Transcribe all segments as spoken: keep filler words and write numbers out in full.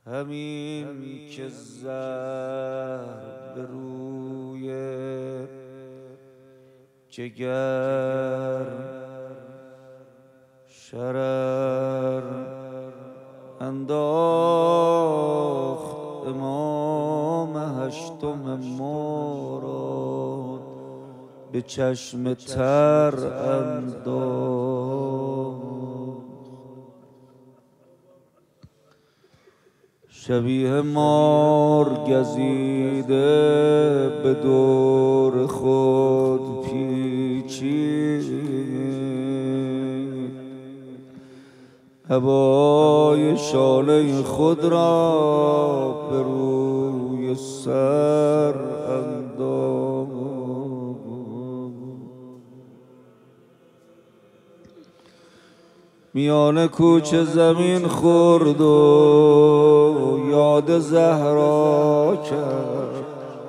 همین که زهر به روی جگر شرر انداخت امام هشتم مراد به چشم تر انداخت. شبیه مار گزیده به دور خود پیچید، هوای شاله خود را به روی سر انداخت. میان کوچه زمین خورد و یاد زهرا کرد.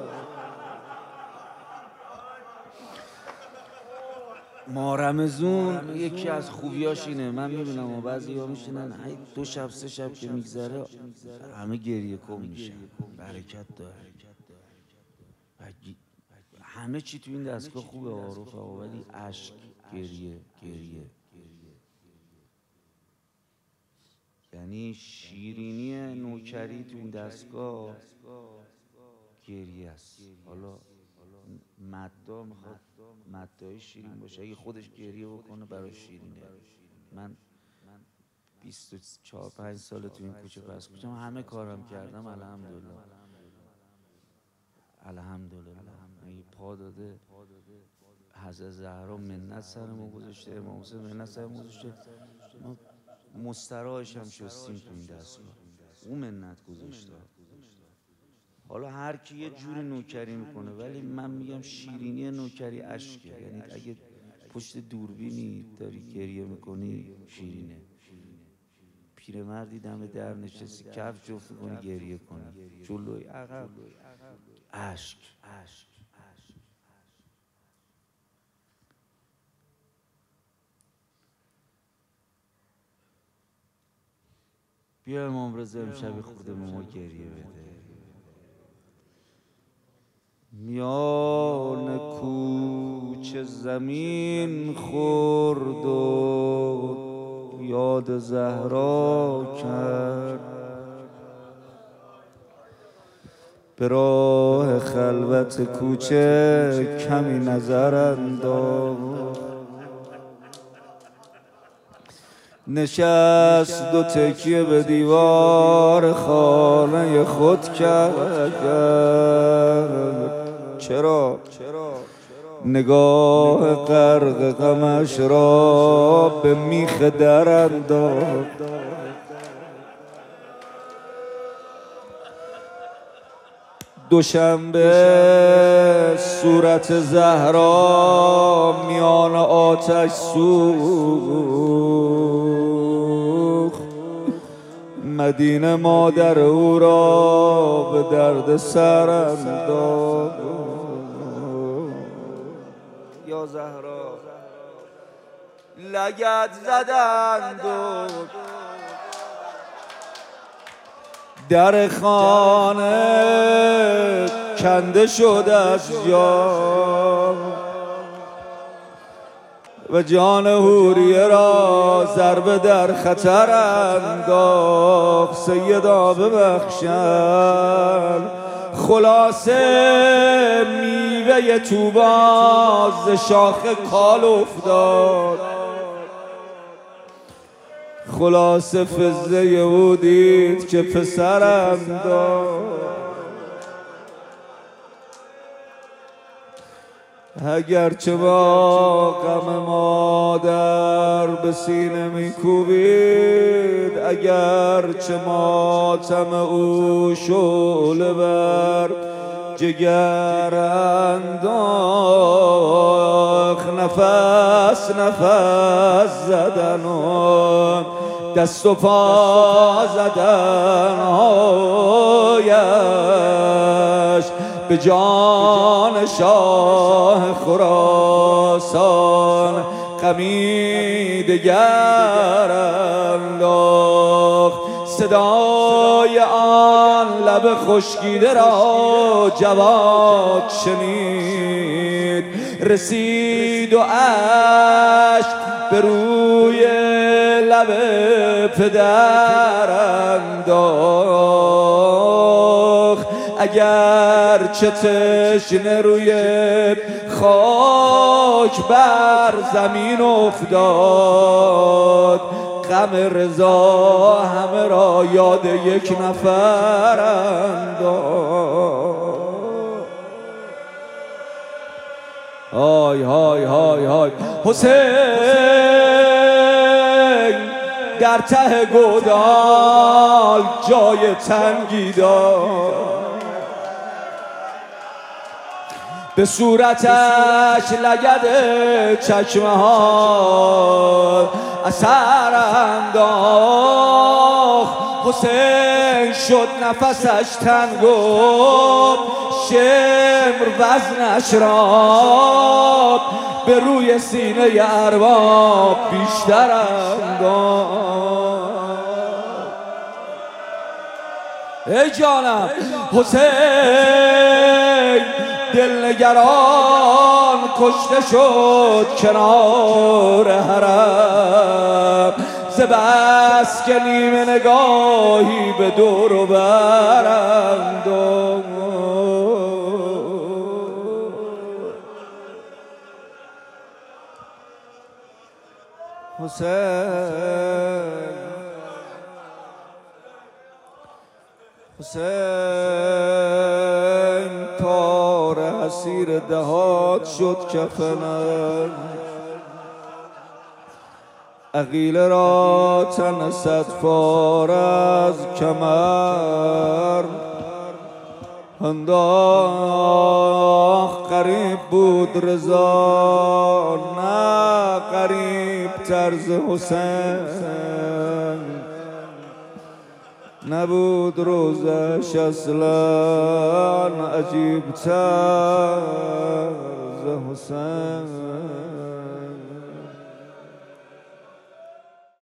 ما رمضون یکی از خوبیاش اینه، من میبینم و بعضی ها میشینن دو شب سه شب که میگذره همه گریه کن میشن. برکت داره، همه چی تو این دستگاه خوبه آروف ها، ولی عشق، گریه گریه یعنی شیرینی نوکری تو این دستگاه گریه است. حالا مدا میخواد مدای شیرین باشه، اگه خودش گریه بکنه برای شیرینه. من بیست و چهار پنج سال تو این کوچه پس کوچم همه کارم کردم، الحمدلله الحمدلله. اگه پا داده حضرت زهرا منت سرمو گذاشته، امام حسین منت سرمو گذاشته، ما مستراحش هم شستیم تو این دستگاه، اون منت گذاشته. حالا هر کی یه جوری نوکری میکنه، ولی من میگم شیرینی نوکری عشقه. یعنی اگه پشت دوربینی داری گریه میکنی شیرینه. پیرمردی دم در نشستی کف جفت کنی گریه کنی، جلوی عقب عشق. بیا امام رضا امشب خورده به ما گریه بده. میان کوچه زمین خورد و یاد زهرا کرد، به راه خلوت کوچه کمی نظر انداخت. نشست دو تکیه به دیوار خانه خود کرد. چرا؟ نگاه غرق غمش را به میخ در انداخت. دوشنبه صورت زهرا میان آتش سوخت. مدینه مادر او را به درد سر انداخت. یا زهرا لگد زدند و در خانه کنده شد از جا و جان حوریه را ضربه در خطر انداخت. سیدا ببخشن خلاصه میوه طوبی ز شاخ کال افتاد. خلاصه فزه او دید که پسرم داد. اگرچه با غم مادر به سینه میکوبید، اگرچه ماتم او شعله بر جگر انداخت، نفس نفس زدن و دست و پا زدن هایش به جان شاه خراسان غمی دگر انداخت. صدای آن لب خشکیده را جواد شنید، رسید و اشک به روی لب پدر انداخت. اگر چه تشنه روی خاک بر زمین افتاد، غم رضا همه را یاد یک نفر انداخت. های های های های حسین در ته گودال جای تنگی داشت، به صورتش لگد چشمه ها اثر انداخت. حسین شد نفسش تنگ و شمر وزنش را به روی سینه ارباب بیشتر انداخت. ای جانم حسین دلنگران کشته شد کنار حرم، ز بس که نیمه نگاهی به دور و بر انداخت. حسین حسین تار اسیر دهات شد کفنم، عقیل را تن صد فار از کمر انداخت. قریب بود رضا نه قریب طرز حسین، نبود روزش اصلا عجیب طرز حسین.